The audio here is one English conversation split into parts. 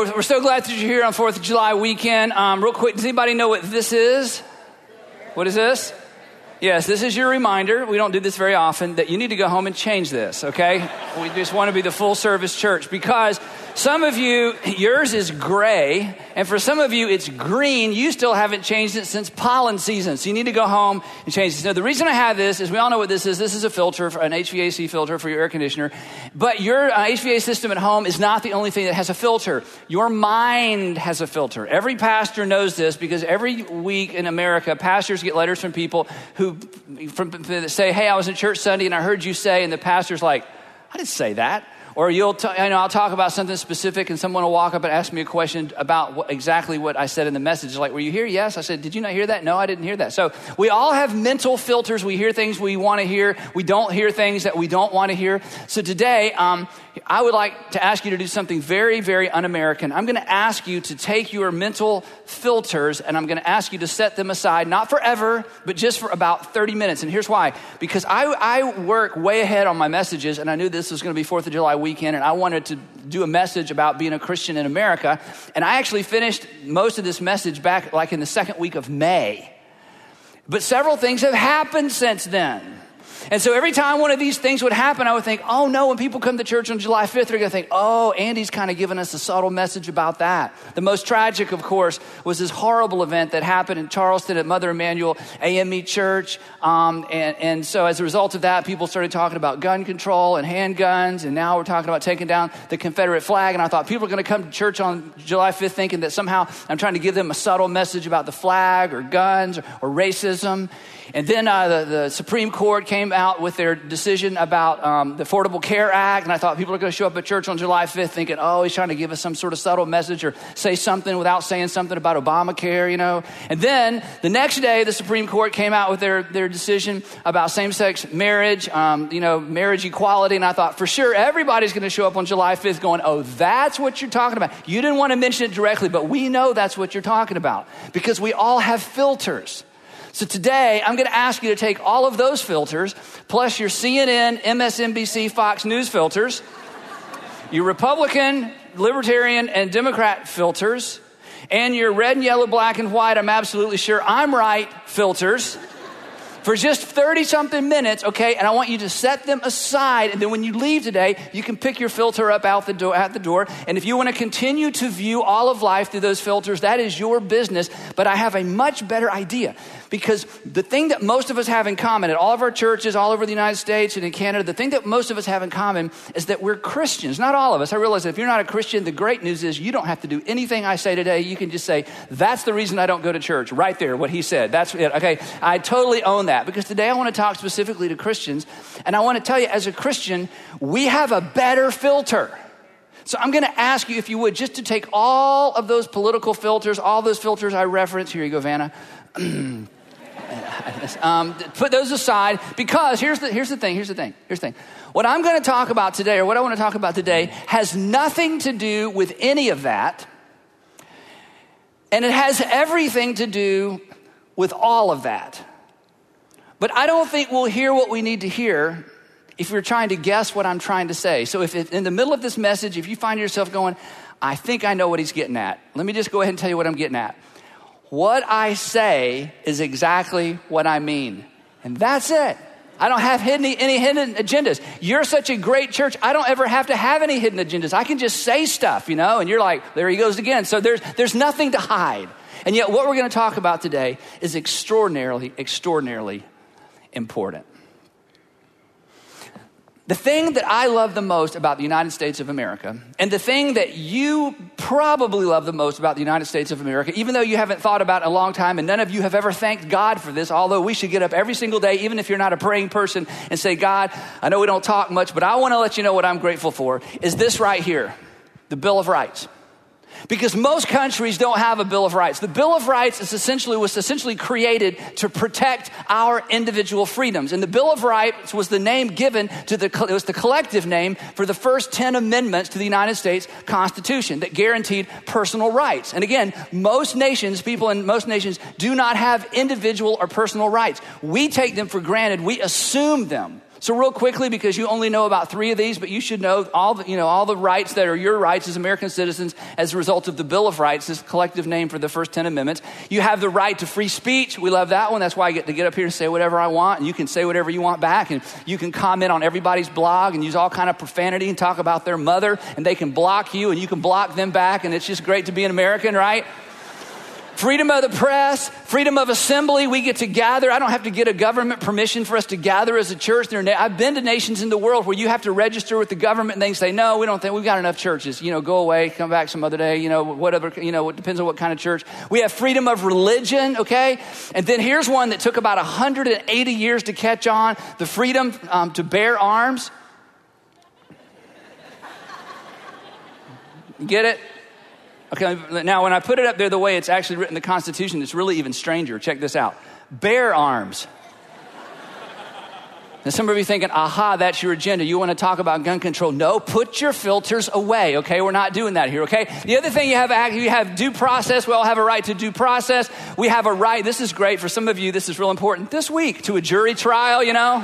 we're so glad that you're here on 4th of July weekend. Real quick, does anybody know what this is? What is this? Yes, this is your reminder. We don't do this very often, that you need to go home and change this, okay? We just want to be the full service church because some of you, yours is gray, and for some of you, it's green. You still haven't changed it since pollen season, so you need to go home and change this. Now, the reason I have this is we all know what this is. This is a filter, an HVAC filter for your air conditioner, but your HVAC system at home is not the only thing that has a filter. Your mind has a filter. Every pastor knows this because every week in America, pastors get letters from people who say, hey, I was in church Sunday and I heard you say, and the pastor's like, I didn't say that. Or I'll talk about something specific and someone will walk up and ask me a question about exactly what I said in the message. Like, were you here? Yes. I said, did you not hear that? No, I didn't hear that. So we all have mental filters. We hear things we want to hear. We don't hear things that we don't want to hear. So today, I would like to ask you to do something very, very un-American. I'm going to ask you to take your mental filters and I'm going to ask you to set them aside, not forever, but just for about 30 minutes. And here's why. Because I work way ahead on my messages and I knew this was going to be 4th of July weekend and I wanted to do a message about being a Christian in America. And I actually finished most of this message back like in the second week of May. But several things have happened since then. And so every time one of these things would happen, I would think, oh no, when people come to church on July 5th, they're going to think, oh, Andy's kind of giving us a subtle message about that. The most tragic, of course, was this horrible event that happened in Charleston at Mother Emanuel AME Church. And so as a result of that, people started talking about gun control and handguns. And now we're talking about taking down the Confederate flag. And I thought people are going to come to church on July 5th thinking that somehow I'm trying to give them a subtle message about the flag or guns or racism. And then the Supreme Court came out with their decision about the Affordable Care Act. And I thought people are going to show up at church on July 5th thinking, oh, he's trying to give us some sort of subtle message or say something without saying something about Obamacare, you know. And then the next day, the Supreme Court came out with their decision about same-sex marriage, marriage equality. And I thought, for sure, everybody's going to show up on July 5th going, oh, that's what you're talking about. You didn't want to mention it directly, but we know that's what you're talking about because we all have filters. So today, I'm going to ask you to take all of those filters, plus your CNN, MSNBC, Fox News filters, your Republican, Libertarian, and Democrat filters, and your red and yellow, black and white, I'm absolutely sure I'm right filters, for just 30-something minutes, okay? And I want you to set them aside. And then when you leave today, you can pick your filter up at the door. And if you want to continue to view all of life through those filters, that is your business. But I have a much better idea. Because the thing that most of us have in common at all of our churches, all over the United States and in Canada, the thing that most of us have in common is that we're Christians. Not all of us. I realize that if you're not a Christian, the great news is you don't have to do anything I say today. You can just say, that's the reason I don't go to church. Right there, what he said. That's it. Okay, I totally own that. Because today I want to talk specifically to Christians. And I want to tell you, as a Christian, we have a better filter. So I'm going to ask you, if you would, just to take all of those political filters, all those filters I reference. Here you go, Vanna. Put those aside, because here's the thing. What I'm going to talk about today, or what I want to talk about today, has nothing to do with any of that. And it has everything to do with all of that. But I don't think we'll hear what we need to hear if you're trying to guess what I'm trying to say. So if in the middle of this message, if you find yourself going, I think I know what he's getting at. Let me just go ahead and tell you what I'm getting at. What I say is exactly what I mean. And that's it. I don't have any hidden agendas. You're such a great church. I don't ever have to have any hidden agendas. I can just say stuff, and you're like, there he goes again. So there's nothing to hide. And yet what we're going to talk about today is extraordinarily important. The thing that I love the most about the United States of America, and the thing that you probably love the most about the United States of America, even though you haven't thought about it in a long time, and none of you have ever thanked God for this, although we should get up every single day, even if you're not a praying person, and say, God, I know we don't talk much, but I want to let you know what I'm grateful for, is this right here, the Bill of Rights. Because most countries don't have a Bill of Rights. The Bill of Rights was essentially created to protect our individual freedoms. And the Bill of Rights was the name given it was the collective name for the first 10 amendments to the United States Constitution that guaranteed personal rights. And again, people in most nations do not have individual or personal rights. We take them for granted. We assume them. So real quickly, because you only know about 3 of these, but you should know all the rights that are your rights as American citizens as a result of the Bill of Rights, this collective name for the first 10 amendments. You have the right to free speech. We love that one. That's why I get to get up here and say whatever I want, and you can say whatever you want back, and you can comment on everybody's blog and use all kind of profanity and talk about their mother, and they can block you and you can block them back, and it's just great to be an American, right? Freedom of the press, freedom of assembly. We get to gather. I don't have to get a government permission for us to gather as a church. I've been to nations in the world where you have to register with the government and they say, no, we don't think, we've got enough churches. Go away, come back some other day, whatever, it depends on what kind of church. We have freedom of religion, okay? And then here's one that took about 180 years to catch on, the freedom to bear arms. Get it? Okay, now when I put it up there the way it's actually written in the Constitution, it's really even stranger. Check this out. Bear arms. Now some of you thinking, aha, that's your agenda. You want to talk about gun control. No, put your filters away, okay? We're not doing that here, okay? The other thing you have due process. We all have a right to due process. We have a right, this is great. For some of you, this is real important. This week, to a jury trial,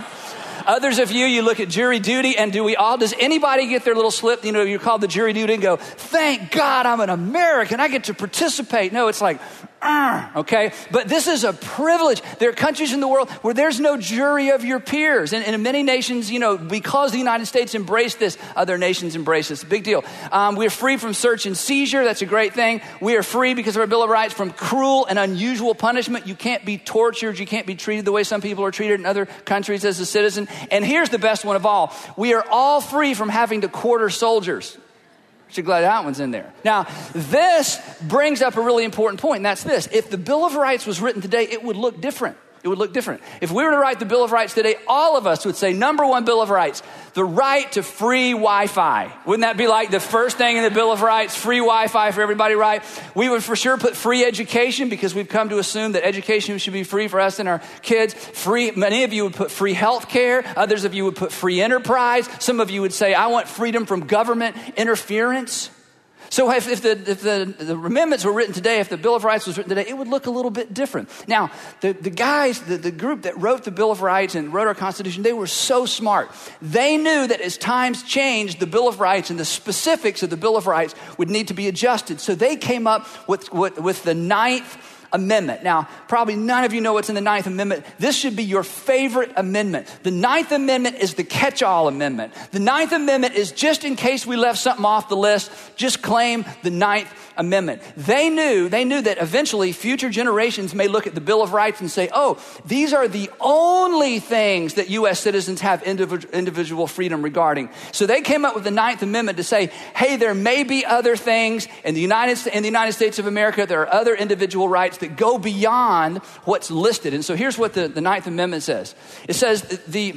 Others of you look at jury duty, and does anybody get their little slip? You're called the jury duty and go, thank God I'm an American. I get to participate. No, it's like, okay? But this is a privilege. There are countries in the world where there's no jury of your peers. And in many nations, because the United States embraced this, other nations embrace this. Big deal. We're free from search and seizure. That's a great thing. We are free because of our Bill of Rights from cruel and unusual punishment. You can't be tortured. You can't be treated the way some people are treated in other countries as a citizen. And here's the best one of all. We are all free from having to quarter soldiers. You're glad that one's in there. Now, this brings up a really important point, and that's this. If the Bill of Rights was written today, it would look different. It would look different. If we were to write the Bill of Rights today, all of us would say, number one Bill of Rights, the right to free Wi-Fi. Wouldn't that be like the first thing in the Bill of Rights, free Wi-Fi for everybody, right? We would for sure put free education because we've come to assume that education should be free for us and our kids. Many of you would put free health care. Others of you would put free enterprise. Some of you would say, I want freedom from government interference. So if the amendments were written today, if the Bill of Rights was written today, it would look a little bit different. Now, the guys, the group that wrote the Bill of Rights and wrote our Constitution, they were so smart. They knew that as times changed, the Bill of Rights and the specifics of the Bill of Rights would need to be adjusted. So they came up with the 9th Amendment. Now, probably none of you know what's in the 9th Amendment. This should be your favorite amendment. The 9th Amendment is the catch-all amendment. The 9th Amendment is just in case we left something off the list, just claim the 9th Amendment. They knew that eventually future generations may look at the Bill of Rights and say, oh, these are the only things that U.S. citizens have individual freedom regarding. So they came up with the 9th Amendment to say, hey, there may be other things in the United States of America. There are other individual rights that go beyond what's listed. And so here's what the 9th Amendment says. It says the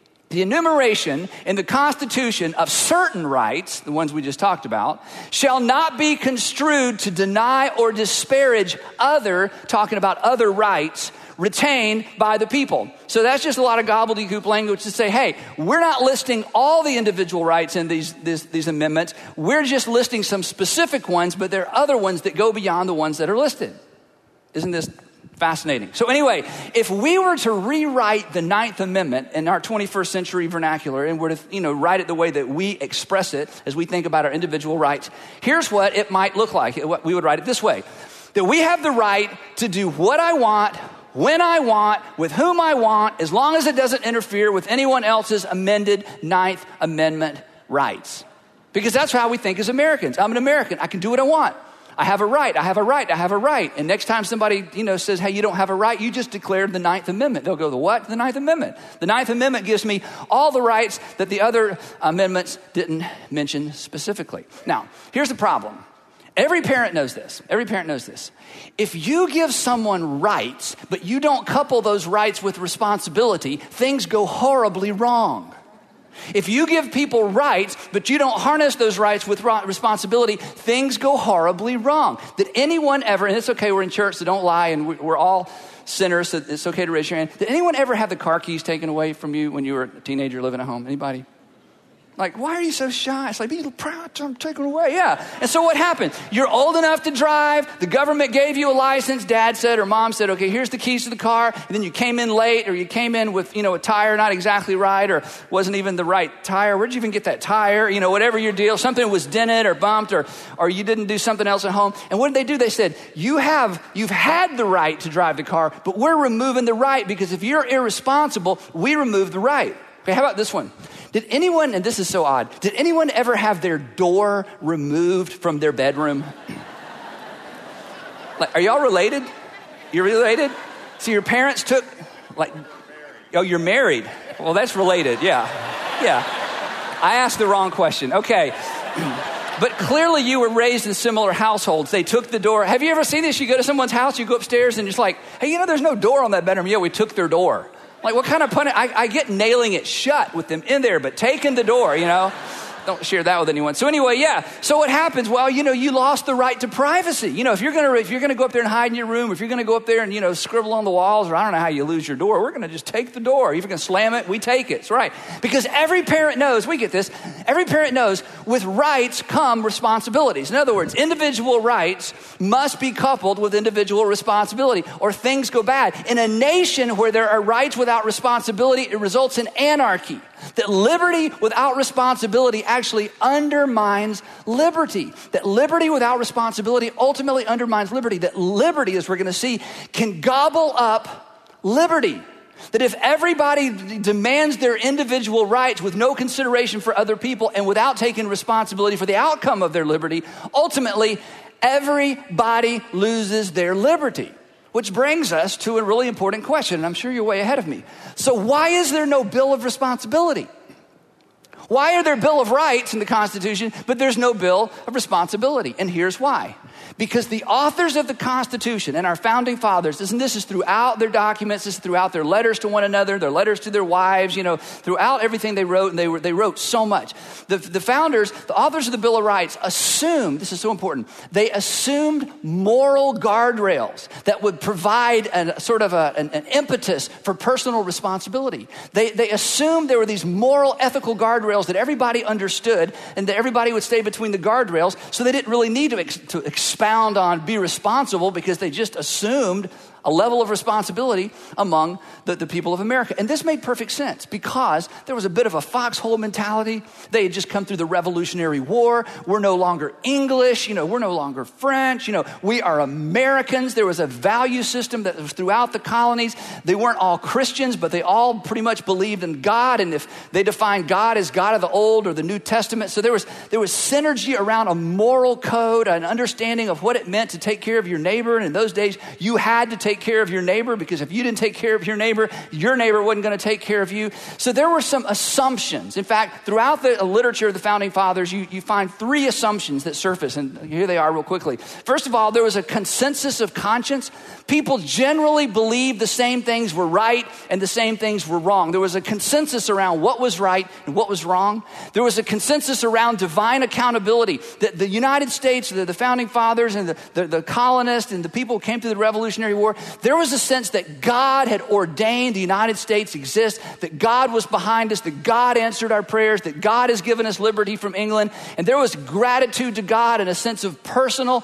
enumeration in the Constitution of certain rights, the ones we just talked about, shall not be construed to deny or disparage talking about other rights retained by the people. So that's just a lot of gobbledygook language to say, hey, we're not listing all the individual rights in these amendments. We're just listing some specific ones, but there are other ones that go beyond the ones that are listed. Isn't this fascinating? So anyway, if we were to rewrite the 9th Amendment in our 21st century vernacular and were to, write it the way that we express it as we think about our individual rights, here's what it might look like. We would write it this way: that we have the right to do what I want, when I want, with whom I want, as long as it doesn't interfere with anyone else's amended 9th Amendment rights. Because that's how we think as Americans. I'm an American. I can do what I want. I have a right, I have a right, I have a right. And next time somebody, says, hey, you don't have a right, you just declared the 9th Amendment. They'll go, the what? The 9th Amendment. The 9th Amendment gives me all the rights that the other amendments didn't mention specifically. Now, here's the problem. Every parent knows this. Every parent knows this. If you give someone rights, but you don't couple those rights with responsibility, things go horribly wrong. If you give people rights, but you don't harness those rights with responsibility, things go horribly wrong. Did anyone ever, and it's okay, we're in church, so don't lie, and we're all sinners, so it's okay to raise your hand. Did anyone ever have the car keys taken away from you when you were a teenager living at home? Anybody? Like, why are you so shy? It's like, be proud, I'm taken away. Yeah. And so what happened? You're old enough to drive. The government gave you a license. Dad said or mom said, okay, here's the keys to the car. And then you came in late, or you came in with, a tire not exactly right, or wasn't even the right tire. Where'd you even get that tire? Whatever your deal. Something was dented or bumped, or you didn't do something else at home. And what did they do? They said, you've had the right to drive the car, but we're removing the right, because if you're irresponsible, we remove the right. Okay, how about this one? Did anyone, and this is so odd, did anyone ever have their door removed from their bedroom? Like, are y'all related? You're related? So your parents took, you're married. Well, that's related, yeah. I asked the wrong question. Okay. But clearly you were raised in similar households. They took the door. Have you ever seen this? You go to someone's house, you go upstairs, and it's like, hey, there's no door on that bedroom. Yeah, we took their door. Like, what kind of punishment? I get nailing it shut with them in there, but taking the door, Don't share that with anyone. So anyway, yeah. So what happens? Well, you lost the right to privacy. If you're gonna go up there and hide in your room, if you're gonna go up there and scribble on the walls, or I don't know how you lose your door, we're gonna just take the door. If you're gonna slam it, we take it. It's right. Because every parent knows, we get this, every parent knows with rights come responsibilities. In other words, individual rights must be coupled with individual responsibility, or things go bad. In a nation where there are rights without responsibility, it results in anarchy. That liberty without responsibility actually undermines liberty. That liberty without responsibility ultimately undermines liberty. That liberty, as we're going to see, can gobble up liberty. That if everybody demands their individual rights with no consideration for other people and without taking responsibility for the outcome of their liberty, ultimately everybody loses their liberty. Which brings us to a really important question, and I'm sure you're way ahead of me. So why is there no Bill of Responsibility? Why are there Bill of Rights in the Constitution, but there's no Bill of Responsibility? And here's why. Because the authors of the Constitution and our founding fathers, and this is throughout their documents, this is throughout their letters to one another, their letters to their wives, throughout everything they wrote, and they wrote so much. The founders, the authors of the Bill of Rights assumed, this is so important, they assumed moral guardrails that would provide an impetus for personal responsibility. They assumed there were these moral, ethical guardrails that everybody understood, and that everybody would stay between the guardrails, so they didn't really need to expound on be responsible, because they just assumed a level of responsibility among the people of America. And this made perfect sense, because there was a bit of a foxhole mentality. They had just come through the Revolutionary War. We're no longer English, we're no longer French, we are Americans. There was a value system that was throughout the colonies. They weren't all Christians, but they all pretty much believed in God. And if they defined God as God of the Old or the New Testament. So there was synergy around a moral code, an understanding of what it meant to take care of your neighbor. And in those days, you had to take care of your neighbor, because if you didn't take care of your neighbor wasn't going to take care of you. So there were some assumptions. In fact, throughout the literature of the founding fathers, you find three assumptions that surface, and here they are real quickly. First of all, there was a consensus of conscience. People generally believed the same things were right and the same things were wrong. There was a consensus around what was right and what was wrong. There was a consensus around divine accountability. That the United States, the founding fathers and the colonists and the people who came through the Revolutionary War, there was a sense that God had ordained the United States exist, that God was behind us, that God answered our prayers, that God has given us liberty from England. And there was gratitude to God and a sense of personal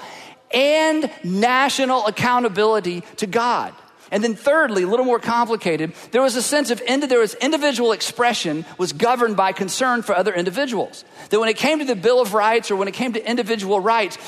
and national accountability to God. And then thirdly, a little more complicated, there was a sense of individual expression was governed by concern for other individuals. That when it came to the Bill of Rights, or when it came to individual rights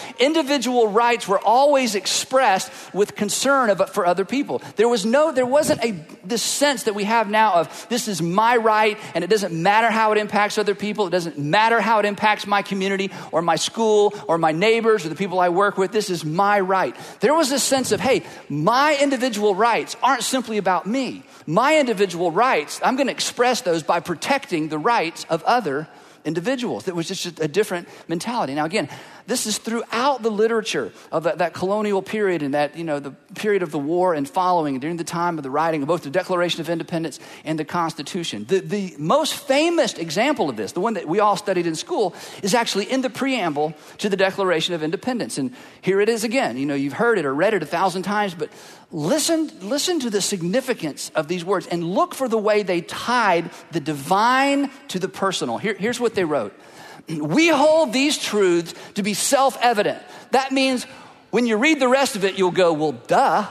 were always expressed with concern for other people. There wasn't this sense that we have now of this is my right, and it doesn't matter how it impacts other people. It doesn't matter how it impacts my community or my school or my neighbors or the people I work with. This is my right. There was a sense of, hey, my individual rights aren't simply about me. My individual rights, I'm going to express those by protecting the rights of other individuals. It was just a different mentality. Now again, this is throughout the literature of that colonial period and that, the period of the war and following during the time of the writing of both the Declaration of Independence and the Constitution. The most famous example of this, the one that we all studied in school, is actually in the preamble to the Declaration of Independence. And here it is again. You've heard it or read it 1,000 times, but listen to the significance of these words and look for the way they tied the divine to the personal. Here's what they wrote. We hold these truths to be self-evident. That means when you read the rest of it, you'll go, well, duh.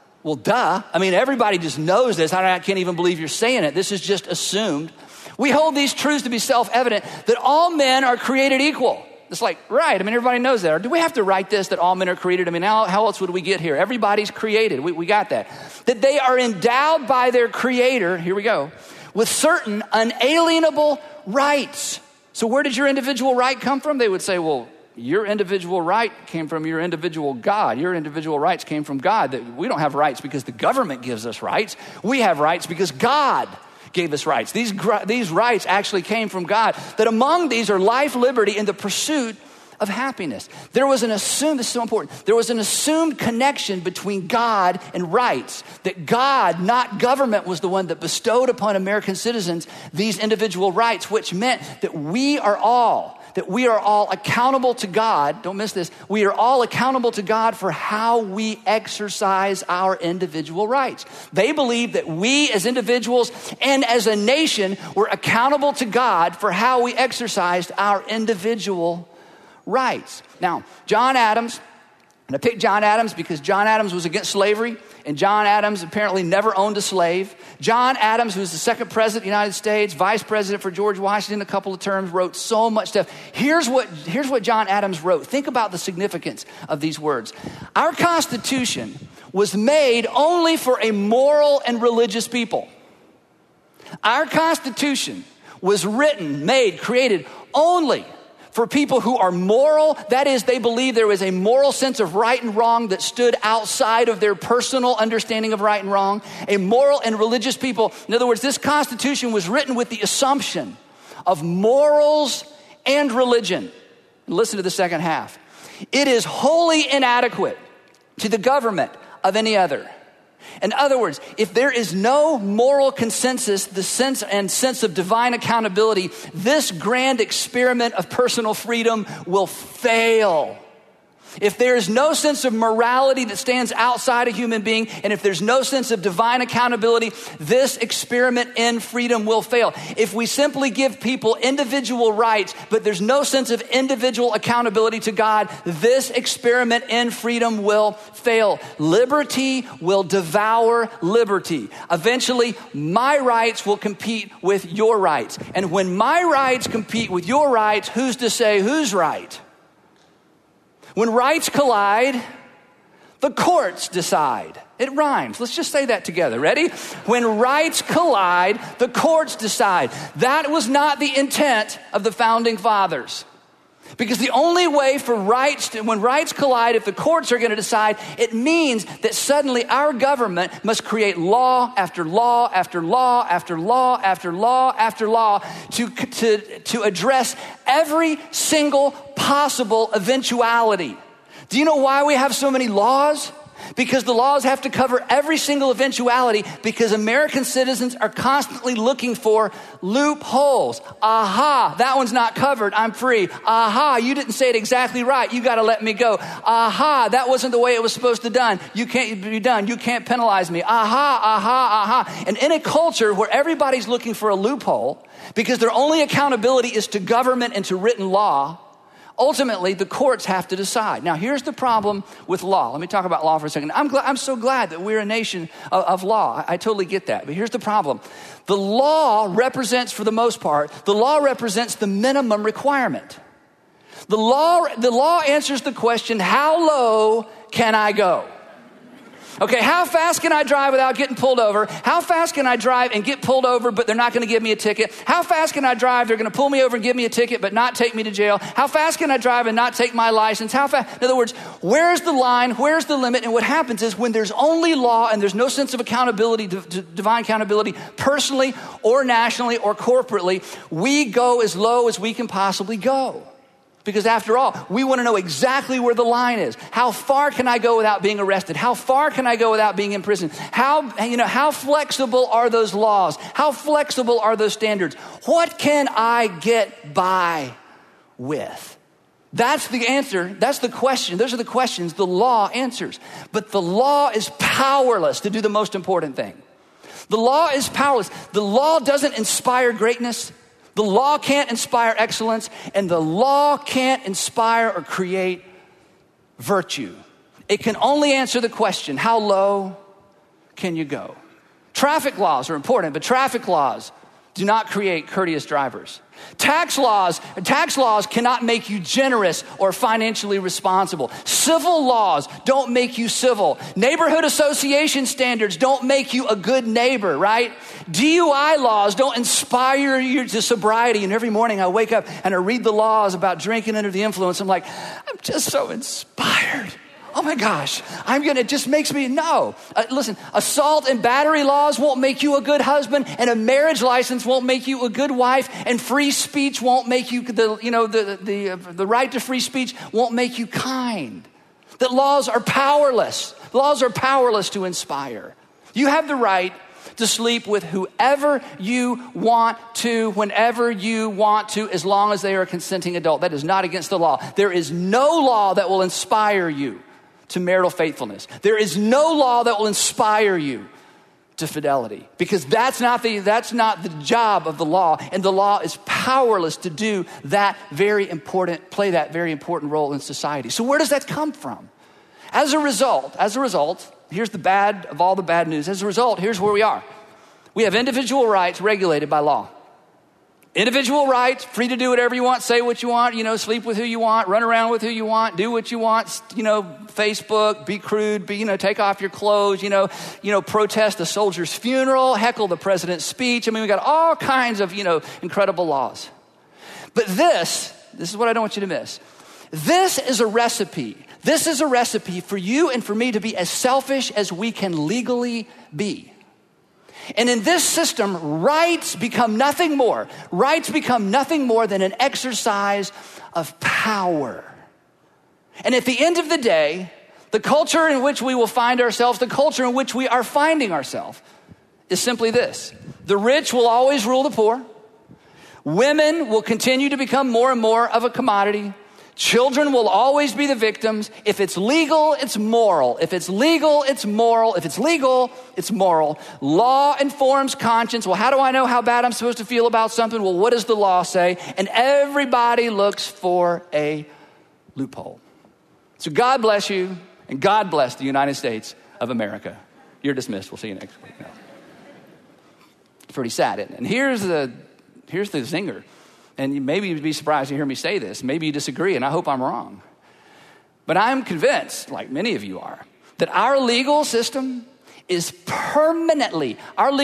I mean, everybody just knows this. I can't even believe you're saying it. This is just assumed. We hold these truths to be self-evident, that all men are created equal. It's like, right. I mean, everybody knows that. Or do we have to write this, that all men are created? I mean, how else would we get here? Everybody's created. We got that. That they are endowed by their Creator, here we go, with certain unalienable rights. So where did your individual right come from? They would say, well, your individual right came from your individual God. Your individual rights came from God. That we don't have rights because the government gives us rights. We have rights because God gave us rights. These rights actually came from God. That among these are life, liberty, and the pursuit of happiness. There was this is so important. There was an assumed connection between God and rights. That God, not government, was the one that bestowed upon American citizens these individual rights, which meant that we are all accountable to God. Don't miss this. We are all accountable to God for how we exercise our individual rights. They believe that we as individuals and as a nation were accountable to God for how we exercised our individual rights. Now, John Adams, and I picked John Adams because John Adams was against slavery, and John Adams apparently never owned a slave. John Adams, who was the second president of the United States, vice president for George Washington, a couple of terms, wrote so much stuff. Here's what John Adams wrote. Think about the significance of these words. Our Constitution was made only for a moral and religious people. Our Constitution was written, made, created only for people who are moral. That is, they believe there was a moral sense of right and wrong that stood outside of their personal understanding of right and wrong. A moral and religious people. In other words, this Constitution was written with the assumption of morals and religion. Listen to the second half. It is wholly inadequate to the government of any other. In other words, if there is no moral consensus, the sense of divine accountability, this grand experiment of personal freedom will fail. If there is no sense of morality that stands outside a human being, and if there's no sense of divine accountability, this experiment in freedom will fail. If we simply give people individual rights, but there's no sense of individual accountability to God, this experiment in freedom will fail. Liberty will devour liberty. Eventually, my rights will compete with your rights. And when my rights compete with your rights, who's to say who's right? When rights collide, the courts decide. It rhymes. Let's just say that together. Ready? When rights collide, the courts decide. That was not the intent of the founding fathers. Because the only way for when rights collide, if the courts are going to decide, it means that suddenly our government must create law after law after law after law after law after law to address every single possible eventuality. Do you know why we have so many laws? Because the laws have to cover every single eventuality, because American citizens are constantly looking for loopholes. Aha, that one's not covered. I'm free. Aha, you didn't say it exactly right. You got to let me go. Aha, that wasn't the way it was supposed to be done. You can't be done. You can't penalize me. Aha, aha, aha. And in a culture where everybody's looking for a loophole because their only accountability is to government and to written law, ultimately, the courts have to decide. Now, here's the problem with law. Let me talk about law for a second. I'm so glad that we're a nation of law. I totally get that. But here's the problem. The law represents, for the most part, the minimum requirement. The law answers the question, how low can I go? Okay, how fast can I drive without getting pulled over? How fast can I drive and get pulled over, but they're not going to give me a ticket? How fast can I drive? They're going to pull me over and give me a ticket, but not take me to jail. How fast can I drive and not take my license? How fast? In other words, where's the line? Where's the limit? And what happens is when there's only law and there's no sense of accountability, divine accountability, personally or nationally or corporately, we go as low as we can possibly go. Because after all, we want to know exactly where the line is. How far can I go without being arrested? How far can I go without being in prison? How flexible are those laws? How flexible are those standards? What can I get by with? That's the answer. That's the question. Those are the questions the law answers. But the law is powerless to do the most important thing. The law is powerless. The law doesn't inspire greatness. The law can't inspire excellence, and the law can't inspire or create virtue. It can only answer the question, how low can you go? Traffic laws are important, but traffic laws do not create courteous drivers. Tax laws cannot make you generous or financially responsible. Civil laws don't make you civil. Neighborhood association standards don't make you a good neighbor, right? DUI laws don't inspire you to sobriety. And every morning I wake up and I read the laws about drinking under the influence. I'm like, I'm just so inspired. Oh my gosh, it just makes me, no. Listen, assault and battery laws won't make you a good husband, and a marriage license won't make you a good wife, and free speech won't make you, the right to free speech won't make you kind. That laws are powerless. Laws are powerless to inspire. You have the right to sleep with whoever you want to, whenever you want to, as long as they are a consenting adult. That is not against the law. There is no law that will inspire you to marital faithfulness. There is no law that will inspire you to fidelity, because that's not the job of the law, and the law is powerless to do play that very important role in society. So where does that come from? As a result, here's the bad of all the bad news. As a result, here's where we are. We have individual rights regulated by law. Individual rights, free to do whatever you want, say what you want, sleep with who you want, run around with who you want, do what you want, Facebook, be crude, take off your clothes, protest a soldier's funeral, heckle the president's speech. We got all kinds of, incredible laws. But this is what I don't want you to miss. This is a recipe. This is a recipe for you and for me to be as selfish as we can legally be. And in this system, rights become nothing more. Rights become nothing more than an exercise of power. And at the end of the day, the culture in which we will find ourselves, the culture in which we are finding ourselves, is simply this. The rich will always rule the poor. Women will continue to become more and more of a commodity. Children will always be the victims. If it's legal, it's moral. If it's legal, it's moral. If it's legal, it's moral. Law informs conscience. Well, how do I know how bad I'm supposed to feel about something? Well, what does the law say? And everybody looks for a loophole. So God bless you, and God bless the United States of America. You're dismissed. We'll see you next week. No. It's pretty sad, isn't it? And here's the zinger. And maybe you'd be surprised to hear me say this. Maybe you disagree, and I hope I'm wrong. But I'm convinced, like many of you are, that our legal system is permanently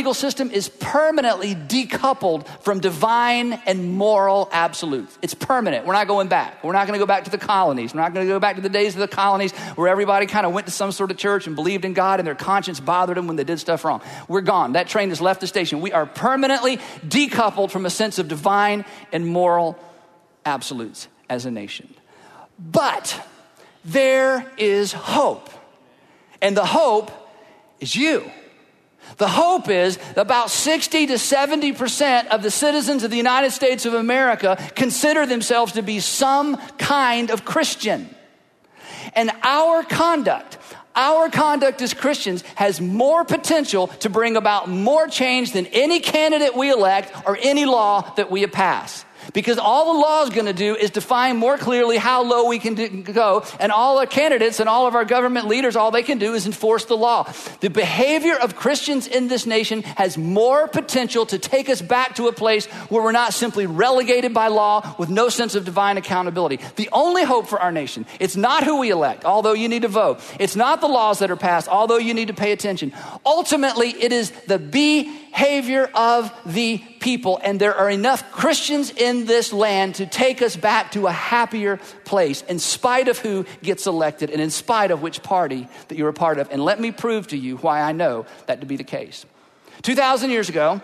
decoupled from divine and moral absolutes. It's permanent. We're not going back. We're not going to go back to the colonies. We're not going to go back to the days of the colonies where everybody kind of went to some sort of church and believed in God and their conscience bothered them when they did stuff wrong. We're gone. That train has left the station. We are permanently decoupled from a sense of divine and moral absolutes as a nation. But there is hope. And the hope is you. The hope is about 60 to 70% of the citizens of the United States of America consider themselves to be some kind of Christian. And our conduct as Christians has more potential to bring about more change than any candidate we elect or any law that we pass. Because all the law is going to do is define more clearly how low we can go. And all our candidates and all of our government leaders, all they can do is enforce the law. The behavior of Christians in this nation has more potential to take us back to a place where we're not simply relegated by law with no sense of divine accountability. The only hope for our nation, it's not who we elect, although you need to vote. It's not the laws that are passed, although you need to pay attention. Ultimately, it is the behavior of the people, and there are enough Christians in this land to take us back to a happier place in spite of who gets elected and in spite of which party that you're a part of. And let me prove to you why I know that to be the case. 2,000 years ago,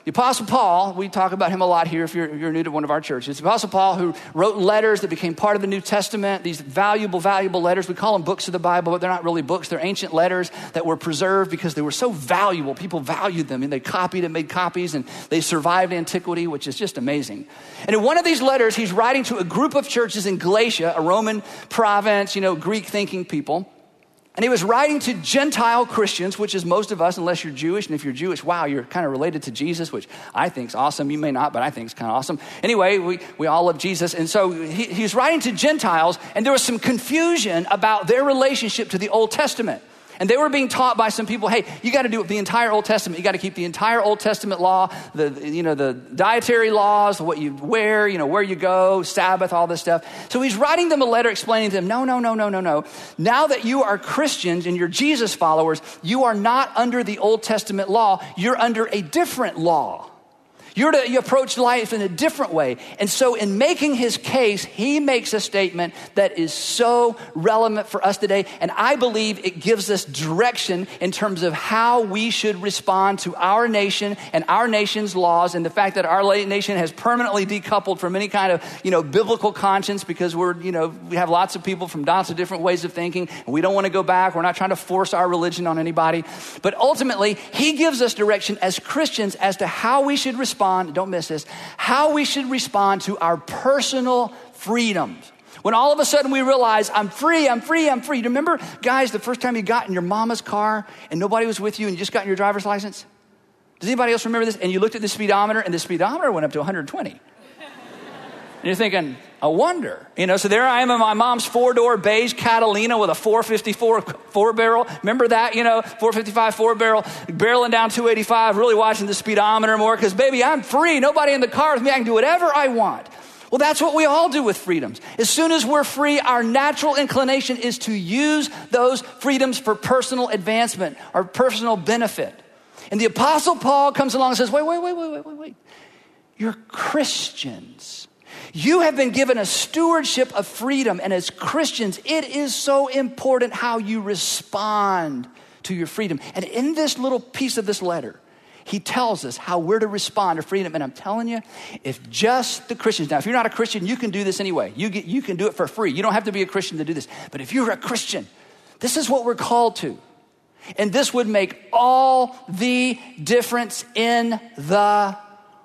The Apostle Paul, we talk about him a lot here if you're new to one of our churches. The Apostle Paul, who wrote letters that became part of the New Testament, these valuable letters. We call them books of the Bible, but they're not really books. They're ancient letters that were preserved because they were so valuable. People valued them, and they copied and made copies, and they survived antiquity, which is just amazing. And in one of these letters, he's writing to a group of churches in Galatia, a Roman province, Greek-thinking people. And he was writing to Gentile Christians, which is most of us, unless you're Jewish. And if you're Jewish, wow, you're kind of related to Jesus, which I think is awesome. You may not, but I think it's kind of awesome. Anyway, we all love Jesus. And so he's writing to Gentiles, and there was some confusion about their relationship to the Old Testament. And they were being taught by some people, hey, you got to do the entire Old Testament. You got to keep the entire Old Testament law, the dietary laws, what you wear, where you go, Sabbath, all this stuff. So he's writing them a letter explaining to them, no. Now that you are Christians and you're Jesus followers, you are not under the Old Testament law. You're under a different law. You approach life in a different way. And so in making his case, he makes a statement that is so relevant for us today. And I believe it gives us direction in terms of how we should respond to our nation and our nation's laws, and the fact that our nation has permanently decoupled from any kind of, biblical conscience, because we have lots of people from lots of different ways of thinking, and we don't want to go back. We're not trying to force our religion on anybody. But ultimately, he gives us direction as Christians as to how we should respond. Don't miss this, how we should respond to our personal freedoms. When all of a sudden we realize, I'm free. Do you remember, guys, the first time you got in your mama's car and nobody was with you and you just got your driver's license? Does anybody else remember this? And you looked at the speedometer and the speedometer went up to 120. And you're thinking, I wonder. So there I am in my mom's 4-door beige Catalina with a 454 4-barrel. Remember that, 455 4-barrel, barreling down 285, really watching the speedometer more because, baby, I'm free. Nobody in the car with me. I can do whatever I want. Well, that's what we all do with freedoms. As soon as we're free, our natural inclination is to use those freedoms for personal advancement or personal benefit. And the Apostle Paul comes along and says, wait. You're Christians. You have been given a stewardship of freedom. And as Christians, it is so important how you respond to your freedom. And in this little piece of this letter, he tells us how we're to respond to freedom. And I'm telling you, if just the Christians, now if you're not a Christian, you can do this anyway. You can do it for free. You don't have to be a Christian to do this. But if you're a Christian, this is what we're called to. And this would make all the difference in the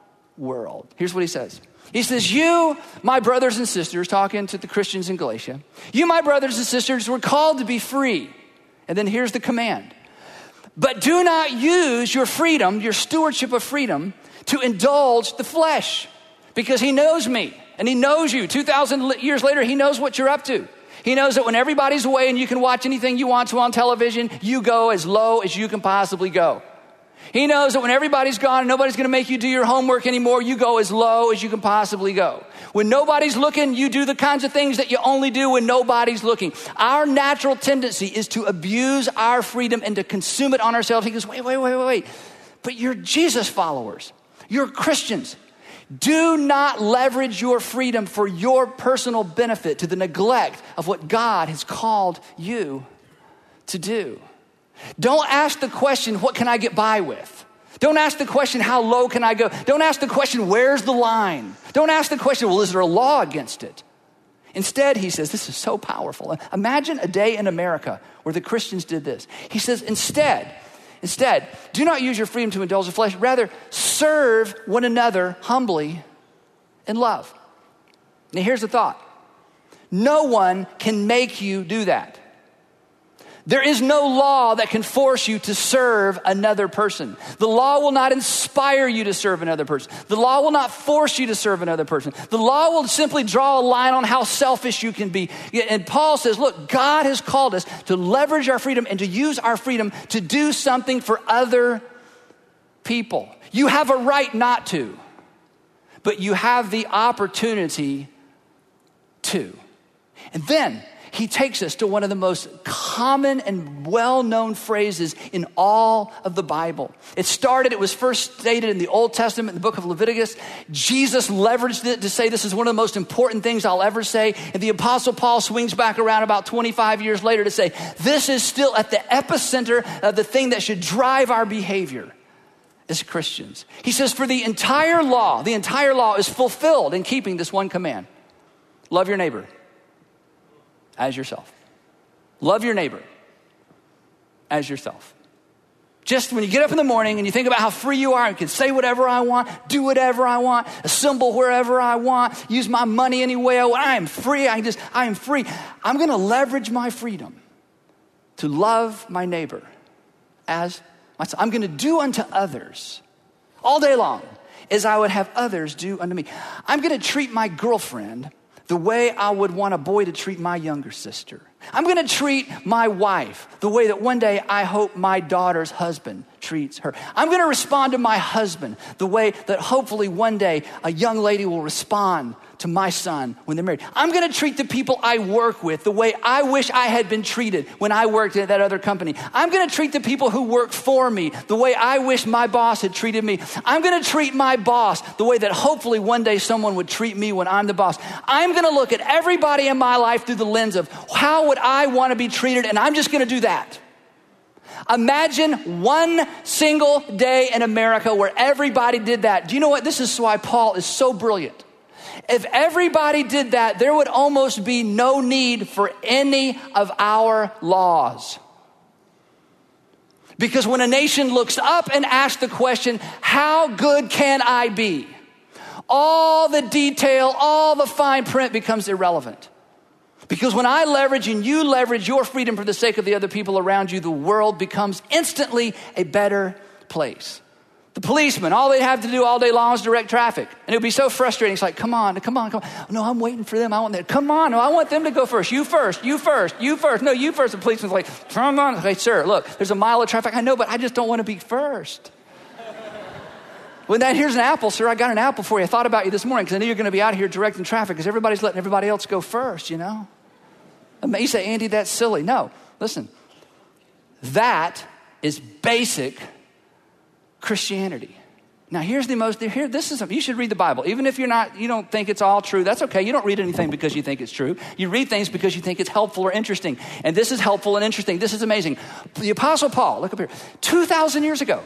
world. Here's what he says. He says, you, my brothers and sisters, talking to the Christians in Galatia, you, my brothers and sisters, were called to be free. And then here's the command. But do not use your freedom, your stewardship of freedom, to indulge the flesh. Because he knows me and he knows you. 2,000 years later, he knows what you're up to. He knows that when everybody's away and you can watch anything you want to on television, you go as low as you can possibly go. He knows that when everybody's gone and nobody's going to make you do your homework anymore, you go as low as you can possibly go. When nobody's looking, you do the kinds of things that you only do when nobody's looking. Our natural tendency is to abuse our freedom and to consume it on ourselves. He goes, wait. But you're Jesus followers. You're Christians. Do not leverage your freedom for your personal benefit to the neglect of what God has called you to do. Don't ask the question, what can I get by with? Don't ask the question, how low can I go? Don't ask the question, where's the line? Don't ask the question, well, is there a law against it? Instead, he says, this is so powerful. Imagine a day in America where the Christians did this. He says, instead, do not use your freedom to indulge the flesh. Rather, serve one another humbly in love. Now, here's the thought. No one can make you do that. There is no law that can force you to serve another person. The law will not inspire you to serve another person. The law will not force you to serve another person. The law will simply draw a line on how selfish you can be. And Paul says, look, God has called us to leverage our freedom and to use our freedom to do something for other people. You have a right not to, but you have the opportunity to. And then he takes us to one of the most common and well-known phrases in all of the Bible. It was first stated in the Old Testament, in the book of Leviticus. Jesus leveraged it to say this is one of the most important things I'll ever say. And the Apostle Paul swings back around about 25 years later to say, this is still at the epicenter of the thing that should drive our behavior. as Christians. He says, for the entire law is fulfilled in keeping this one command. Love your neighbor as yourself. Love your neighbor as yourself. Just when you get up in the morning and you think about how free you are, I can say whatever I want, do whatever I want, assemble wherever I want, use my money any way I want. I am free. I am free. I'm going to leverage my freedom to love my neighbor as myself. I'm going to do unto others all day long as I would have others do unto me. I'm going to treat my girlfriend the way I would want a boy to treat my younger sister. I'm going to treat my wife the way that one day I hope my daughter's husband treats her. I'm going to respond to my husband the way that hopefully one day a young lady will respond to my son when they're married. I'm going to treat the people I work with the way I wish I had been treated when I worked at that other company. I'm going to treat the people who work for me the way I wish my boss had treated me. I'm going to treat my boss the way that hopefully one day someone would treat me when I'm the boss. I'm going to look at everybody in my life through the lens of how would I want to be treated, and I'm just going to do that. Imagine one single day in America where everybody did that. Do you know what? This is why Paul is so brilliant. If everybody did that, there would almost be no need for any of our laws. Because when a nation looks up and asks the question, how good can I be? All the detail, all the fine print becomes irrelevant. Because when I leverage and you leverage your freedom for the sake of the other people around you, the world becomes instantly a better place. The policeman, all they have to do all day long is direct traffic. And it would be so frustrating. It's like, come on. No, I'm waiting for them. I want them. Come on. No, I want them to go first. You first. No, you first. The policeman's like, come on. Okay, sir, look, there's a mile of traffic. I know, but I just don't want to be first. Here's an apple, sir. I got an apple for you. I thought about you this morning because I knew you're going to be out here directing traffic because everybody's letting everybody else go first, you know? You say, Andy, that's silly. No, listen. That is basic Christianity. Now, you should read the Bible. Even if you don't think it's all true, that's okay. You don't read anything because you think it's true. You read things because you think it's helpful or interesting. And this is helpful and interesting. This is amazing. The Apostle Paul, look up here, 2,000 years ago,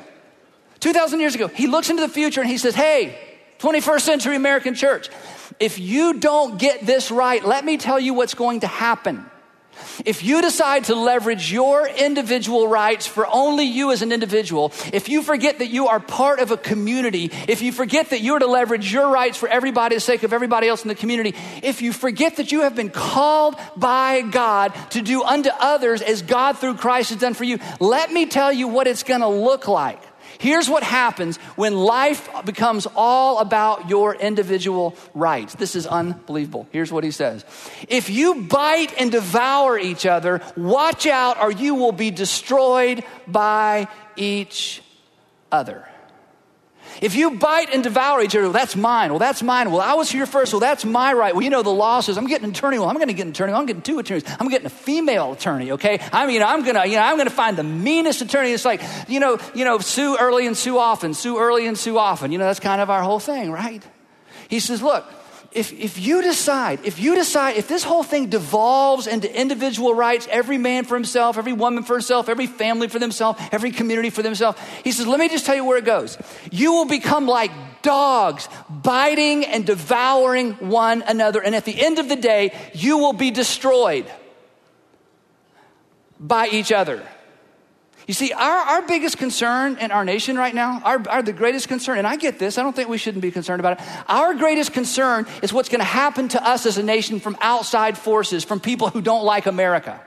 he looks into the future and he says, hey, 21st century American church, if you don't get this right, let me tell you what's going to happen. If you decide to leverage your individual rights for only you as an individual, if you forget that you are part of a community, if you forget that you're to leverage your rights for everybody for the sake of everybody else in the community, if you forget that you have been called by God to do unto others as God through Christ has done for you, let me tell you what it's going to look like. Here's what happens when life becomes all about your individual rights. This is unbelievable. Here's what he says. If you bite and devour each other, watch out or you will be destroyed by each other. If you bite and devour each other, that's mine. Well, that's mine. Well, I was here first. Well, that's my right. Well, the law says I'm getting an attorney. Well, I'm going to get an attorney. I'm getting two attorneys. I'm getting a female attorney. Okay. I'm going to find the meanest attorney. It's like, sue early and sue often. Sue early and sue often. That's kind of our whole thing, right? He says, look, if you decide, if this whole thing devolves into individual rights, every man for himself, every woman for herself, every family for themselves, every community for themselves, he says, let me just tell you where it goes. You will become like dogs, biting and devouring one another. And at the end of the day, you will be destroyed by each other. You see, our biggest concern in our nation right now, the greatest concern, and I get this, I don't think we shouldn't be concerned about it. Our greatest concern is what's going to happen to us as a nation from outside forces, from people who don't like America.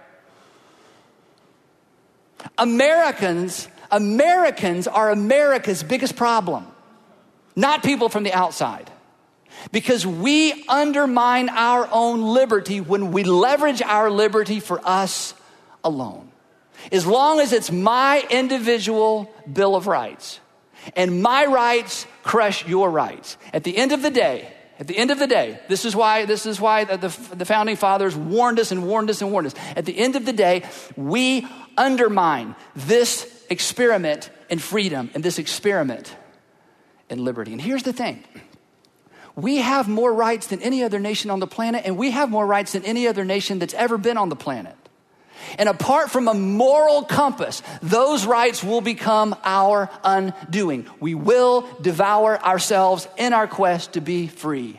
Americans are America's biggest problem, not people from the outside. Because we undermine our own liberty when we leverage our liberty for us alone. As long as it's my individual Bill of Rights and my rights crush your rights. At the end of the day, this is why the founding fathers warned us. At the end of the day, we undermine this experiment in freedom and this experiment in liberty. And here's the thing. We have more rights than any other nation on the planet, and we have more rights than any other nation that's ever been on the planet. And apart from a moral compass, those rights will become our undoing. We will devour ourselves in our quest to be free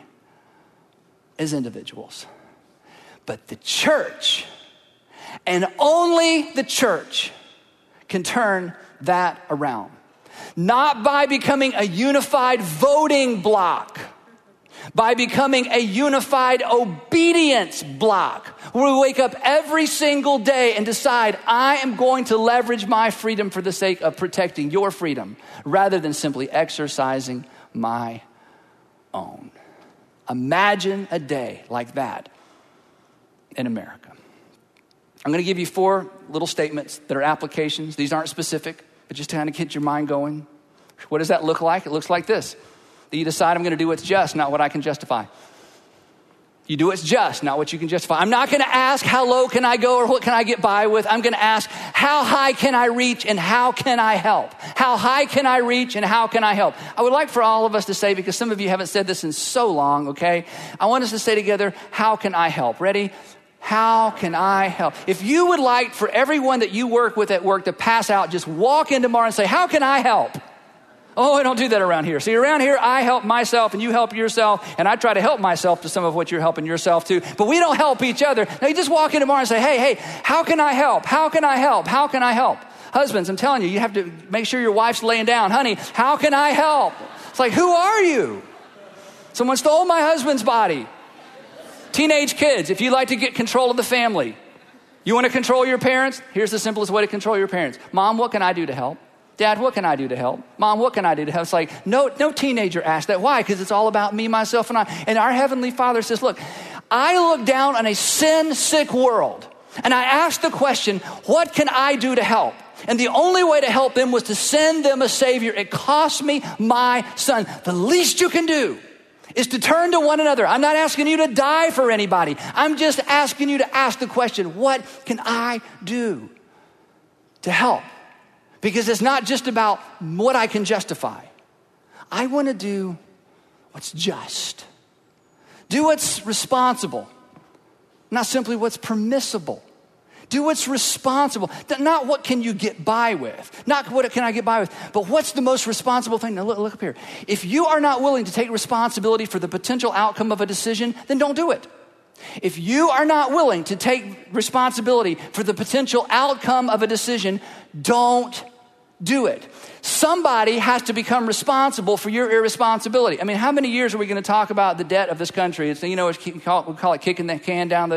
as individuals. But the church, and only the church, can turn that around. Not by becoming a unified voting bloc, by becoming a unified obedience bloc, where we wake up every single day and decide, I am going to leverage my freedom for the sake of protecting your freedom, rather than simply exercising my own. Imagine a day like that in America. I'm going to give you 4 little statements that are applications. These aren't specific, but just to kind of get your mind going. What does that look like? It looks like this. That you decide, I'm going to do what's just, not what I can justify. You do what's just, not what you can justify. I'm not going to ask how low can I go or what can I get by with. I'm going to ask how high can I reach and how can I help? How high can I reach and how can I help? I would like for all of us to say, because some of you haven't said this in so long, okay? I want us to say together, how can I help? Ready? How can I help? If you would like for everyone that you work with at work to pass out, just walk in tomorrow and say, how can I help? Oh, I don't do that around here. See, around here, I help myself and you help yourself, and I try to help myself to some of what you're helping yourself to, but we don't help each other. Now, you just walk in tomorrow and say, hey, how can I help? How can I help? How can I help? Husbands, I'm telling you, you have to make sure your wife's laying down. Honey, how can I help? It's like, who are you? Someone stole my husband's body. Teenage kids, if you like to get control of the family, you want to control your parents? Here's the simplest way to control your parents. Mom, what can I do to help? Dad, what can I do to help? Mom, what can I do to help? It's like, no teenager asked that. Why? Because it's all about me, myself, and I. And our Heavenly Father says, look, I look down on a sin-sick world, and I ask the question, what can I do to help? And the only way to help them was to send them a Savior. It cost me my son. The least you can do is to turn to one another. I'm not asking you to die for anybody. I'm just asking you to ask the question, what can I do to help? Because it's not just about what I can justify. I want to do what's just. Do what's responsible, not simply what's permissible. Do what's responsible. Not what can you get by with. Not what can I get by with. But what's the most responsible thing? Now look up here. If you are not willing to take responsibility for the potential outcome of a decision, then don't do it. If you are not willing to take responsibility for the potential outcome of a decision, don't do it. Somebody has to become responsible for your irresponsibility. I mean, how many years are we going to talk about the debt of this country? It's, we call it kicking the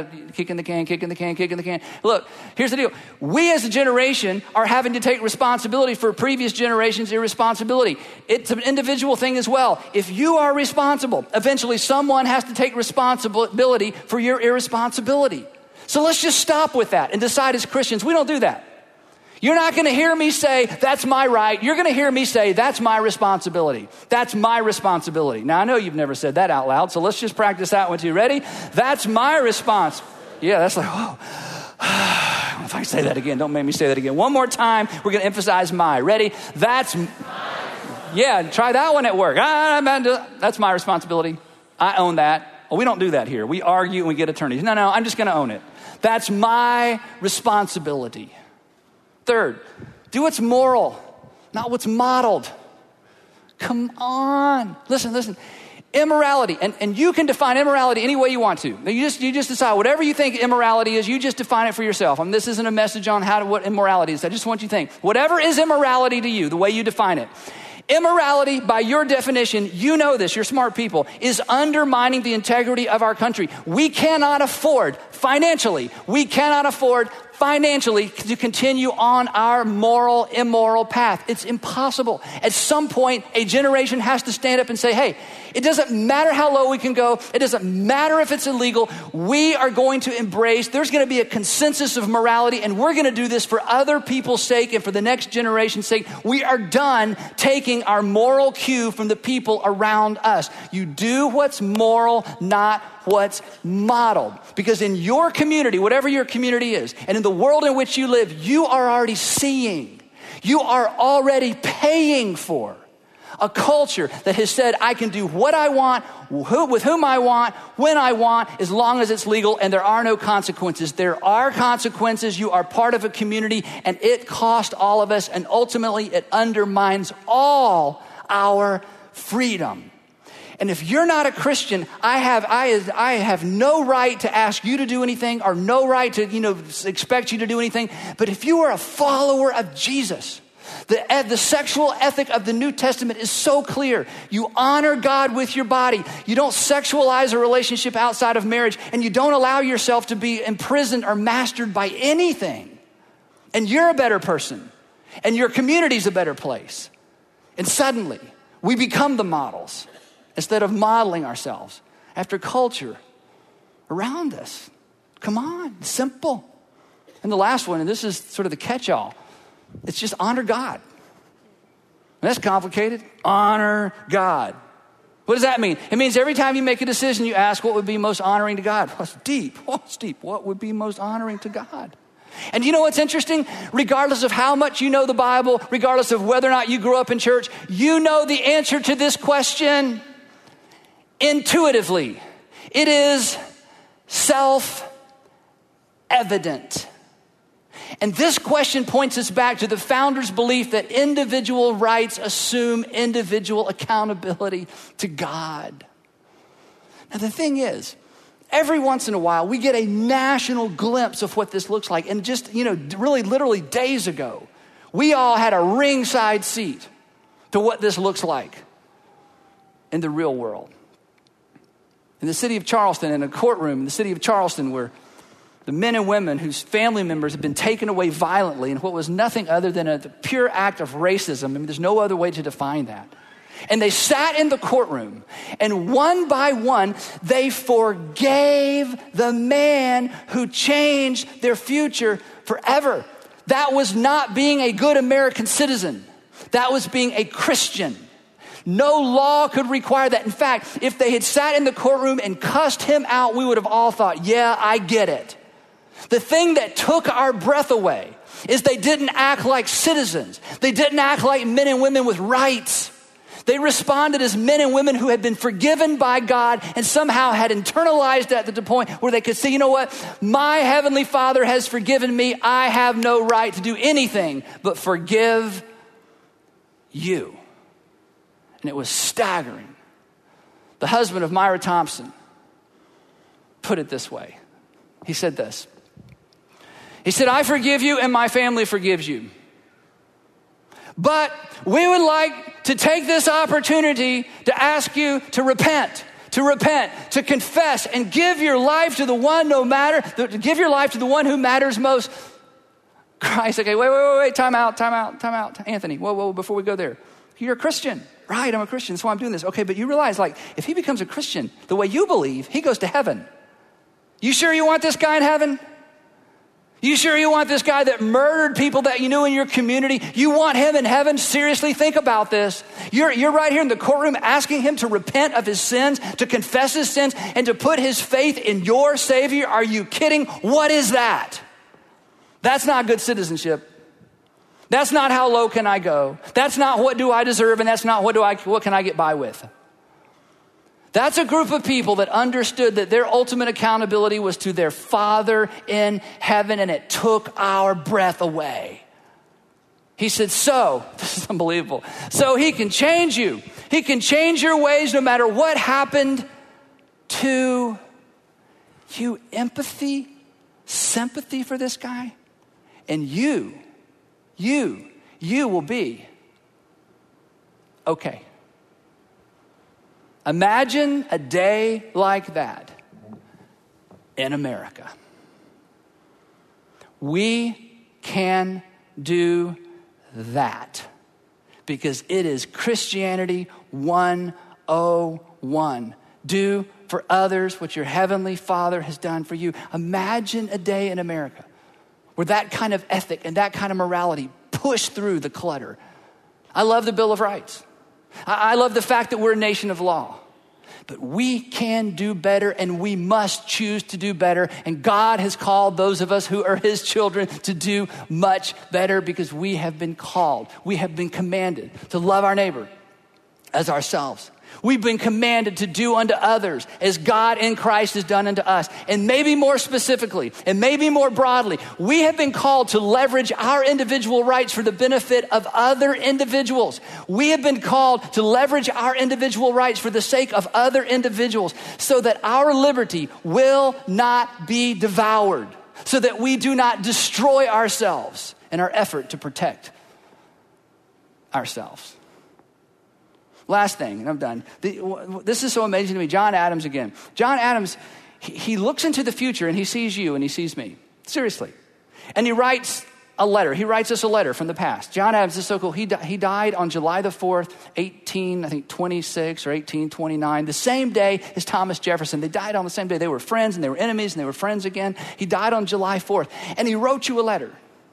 can. Look, here's the deal. We as a generation are having to take responsibility for previous generations' irresponsibility. It's an individual thing as well. If you are responsible, eventually someone has to take responsibility for your irresponsibility. So let's just stop with that and decide as Christians, we don't do that. You're not going to hear me say, that's my right. You're going to hear me say, that's my responsibility. That's my responsibility. Now, I know you've never said that out loud, so let's just practice that one too. Ready? That's my response. Yeah, that's like, whoa. If I say that again, don't make me say that again. One more time, we're going to emphasize my. Ready? That's, yeah, try that one at work. That's my responsibility. I own that. Well, we don't do that here. We argue and we get attorneys. No, I'm just going to own it. That's my responsibility. Third, do what's moral, not what's modeled. Come on. Listen. Immorality, and you can define immorality any way you want to. You just decide whatever you think immorality is, you just define it for yourself. I mean, this isn't a message on what immorality is. I just want you to think. Whatever is immorality to you, the way you define it. Immorality, by your definition, you know this, you're smart people, is undermining the integrity of our country. We cannot afford financially to continue on our immoral path. It's impossible. At some point, a generation has to stand up and say, hey, it doesn't matter how low we can go. It doesn't matter if it's illegal. We are going to embrace, there's going to be a consensus of morality, and we're going to do this for other people's sake and for the next generation's sake. We are done taking our moral cue from the people around us. You do what's moral, not what's modeled. Because in your community, whatever your community is, and in the world in which you live, you are already seeing, you are already paying for A culture that has said, I can do what I want, with whom I want, when I want, as long as it's legal, and there are no consequences. There are consequences. You are part of a community, and it costs all of us, and ultimately it undermines all our freedom. And if you're not a Christian, I have no right to ask you to do anything or no right to, expect you to do anything. But if you are a follower of Jesus, the sexual ethic of the New Testament is so clear. You honor God with your body. You don't sexualize a relationship outside of marriage, and you don't allow yourself to be imprisoned or mastered by anything. And you're a better person, and your community's a better place. And suddenly, we become the models instead of modeling ourselves after culture around us. Come on, it's simple. And the last one, and this is sort of the catch-all, it's just honor God. That's complicated. Honor God. What does that mean? It means every time you make a decision, you ask what would be most honoring to God. What's deep? What's deep? What would be most honoring to God? And you know what's interesting? Regardless of how much you know the Bible, regardless of whether or not you grew up in church, you know the answer to this question intuitively. It is self-evident. And this question points us back to the founders' belief that individual rights assume individual accountability to God. Now, the thing is, every once in a while, we get a national glimpse of what this looks like. And just, really literally days ago, we all had a ringside seat to what this looks like in the real world. In the city of Charleston, in a courtroom in the city of Charleston, where the men and women whose family members have been taken away violently in what was nothing other than a pure act of racism. I mean, there's no other way to define that. And they sat in the courtroom, and one by one, they forgave the man who changed their future forever. That was not being a good American citizen. That was being a Christian. No law could require that. In fact, if they had sat in the courtroom and cussed him out, we would have all thought, yeah, I get it. The thing that took our breath away is they didn't act like citizens. They didn't act like men and women with rights. They responded as men and women who had been forgiven by God and somehow had internalized that to the point where they could say, you know what? My heavenly Father has forgiven me. I have no right to do anything but forgive you. And it was staggering. The husband of Myra Thompson put it this way. He said this. He said, I forgive you and my family forgives you. But we would like to take this opportunity to ask you to repent, to confess, and give your life to the one give your life to the one who matters most. Christ, okay, wait, time out. Anthony, whoa, before we go there. You're a Christian. Right, I'm a Christian, that's why I'm doing this. Okay, but you realize, if he becomes a Christian, the way you believe, he goes to heaven. You sure you want this guy in heaven? You sure you want this guy that murdered people that you knew in your community? You want him in heaven? Seriously, think about this. You're right here in the courtroom asking him to repent of his sins, to confess his sins, and to put his faith in your Savior. Are you kidding? What is that? That's not good citizenship. That's not how low can I go. That's not what do I deserve, and that's not what can I get by with. That's a group of people that understood that their ultimate accountability was to their Father in heaven, and it took our breath away. He said, this is unbelievable. So he can change you. He can change your ways no matter what happened to you. Empathy, sympathy for this guy, and you will be okay. Imagine a day like that in America. We can do that because it is Christianity 101. Do for others what your heavenly Father has done for you. Imagine a day in America where that kind of ethic and that kind of morality push through the clutter. I love the Bill of Rights. I love the fact that we're a nation of law. But we can do better, and we must choose to do better. And God has called those of us who are his children to do much better because we have been called. We have been commanded to love our neighbor as ourselves. We've been commanded to do unto others as God in Christ has done unto us. And maybe more specifically, and maybe more broadly, we have been called to leverage our individual rights for the benefit of other individuals. We have been called to leverage our individual rights for the sake of other individuals so that our liberty will not be devoured, so that we do not destroy ourselves in our effort to protect ourselves. Last thing, and I'm done. This is so amazing to me. John Adams again. John Adams, he looks into the future and he sees you and he sees me. Seriously. And he writes a letter. He writes us a letter from the past. John Adams is so cool. He died on July the 4th, 1826 or 1829, the same day as Thomas Jefferson. They died on the same day. They were friends and they were enemies and they were friends again. He died on July 4th and he wrote you a letter.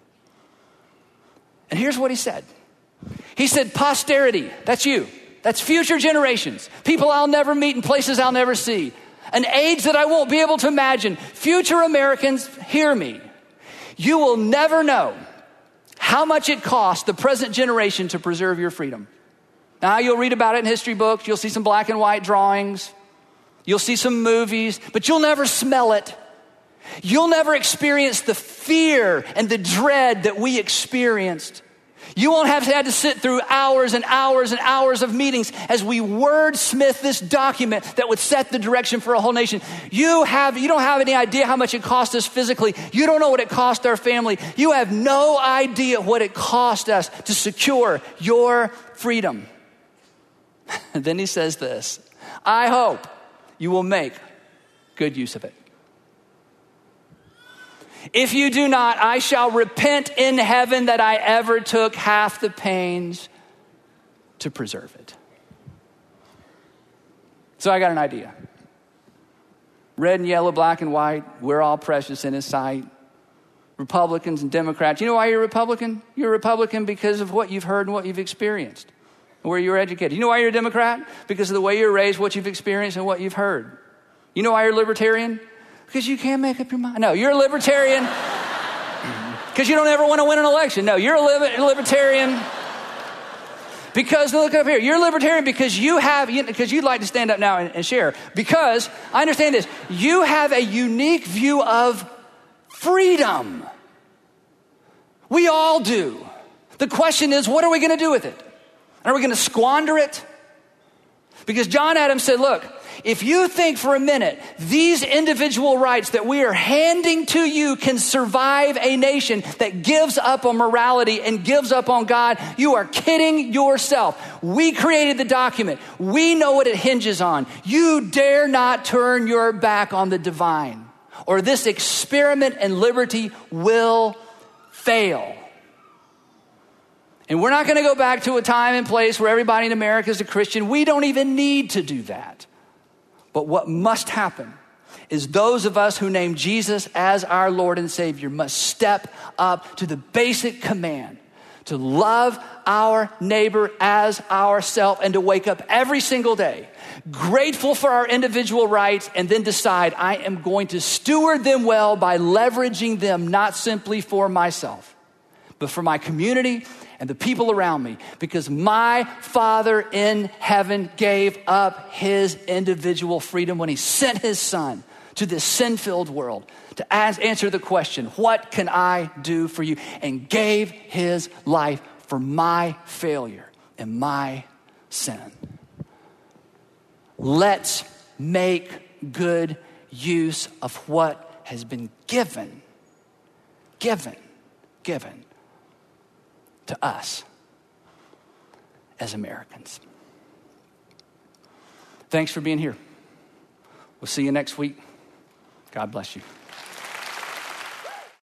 And here's what he said. He said, posterity, that's you. That's future generations, people I'll never meet and places I'll never see, an age that I won't be able to imagine. Future Americans, hear me. You will never know how much it costs the present generation to preserve your freedom. Now, you'll read about it in history books. You'll see some black and white drawings. You'll see some movies, but you'll never smell it. You'll never experience the fear and the dread that we experienced. You won't have had to sit through hours and hours and hours of meetings as we wordsmith this document that would set the direction for a whole nation. You don't have any idea how much it cost us physically. You don't know what it cost our family. You have no idea what it cost us to secure your freedom. And then he says this, I hope you will make good use of it. If you do not, I shall repent in heaven that I ever took half the pains to preserve it. So I got an idea. Red and yellow, black and white, we're all precious in his sight. Republicans and Democrats. You know why you're a Republican? You're a Republican because of what you've heard and what you've experienced, and where you were educated. You know why you're a Democrat? Because of the way you're raised, what you've experienced, and what you've heard. You know why you're a libertarian? Because you can't make up your mind. No, you're a libertarian because you don't ever want to win an election. No, you're a libertarian because, look up here, you're a libertarian because because you'd like to stand up now and share. Because, I understand this, you have a unique view of freedom. We all do. The question is, what are we going to do with it? Are we going to squander it? Because John Adams said, look, if you think for a minute these individual rights that we are handing to you can survive a nation that gives up on morality and gives up on God, you are kidding yourself. We created the document. We know what it hinges on. You dare not turn your back on the divine, or this experiment in liberty will fail. And we're not going to go back to a time and place where everybody in America is a Christian. We don't even need to do that. But what must happen is those of us who name Jesus as our Lord and Savior must step up to the basic command to love our neighbor as ourselves and to wake up every single day grateful for our individual rights and then decide I am going to steward them well by leveraging them not simply for myself, but for my community and the people around me, because my Father in heaven gave up his individual freedom when he sent his son to this sin-filled world to answer the question, what can I do for you? And gave his life for my failure and my sin. Let's make good use of what has been given to us as Americans. Thanks for being here. We'll see you next week. God bless you.